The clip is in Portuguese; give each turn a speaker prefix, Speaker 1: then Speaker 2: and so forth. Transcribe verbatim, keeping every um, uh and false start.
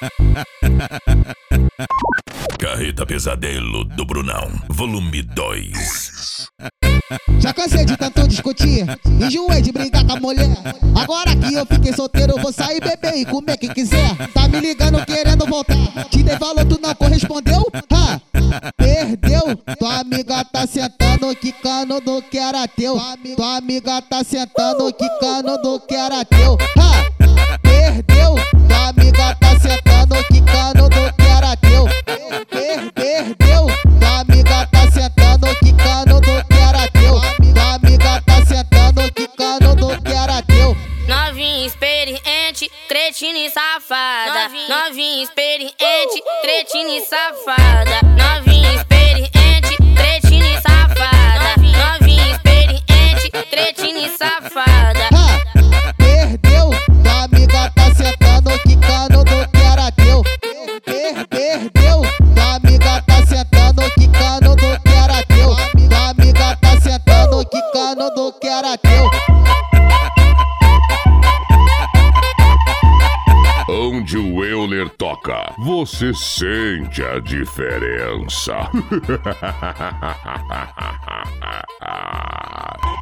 Speaker 1: Carreta Pesadelo do Brunão, volume dois.
Speaker 2: Já cansei de tanto discutir, enjoei de brigar com a mulher. Agora que eu fiquei solteiro, eu vou sair, beber e comer quem quiser. Tá me ligando querendo voltar, te dei valor, tu não correspondeu? Ha! Perdeu, tua amiga tá sentando, quicando no que era teu. Tua amiga tá sentando, quicando no que era teu. Ha! Perdeu, tua amiga tá sentando, quicando no que era teu. Per Perdeu, tua amiga tá sentando, quicando no que era teu. Tua amiga tá sentando, quicando no que era teu.
Speaker 3: Novinha experiente, cretina e safada. Novinha experiente, cretina e safada. Novinha experiente, cretina e safada. Novinha experiente, cretina e safada.
Speaker 2: Ha! Perdeu, tua amiga tá sentando, quicando no que era teu. Per Perdeu, tua amiga tá sentando, quicando no que era teu. Tua amiga tá sentando, quicando no que era teu.
Speaker 4: Onde o Euler toca, você sente a diferença.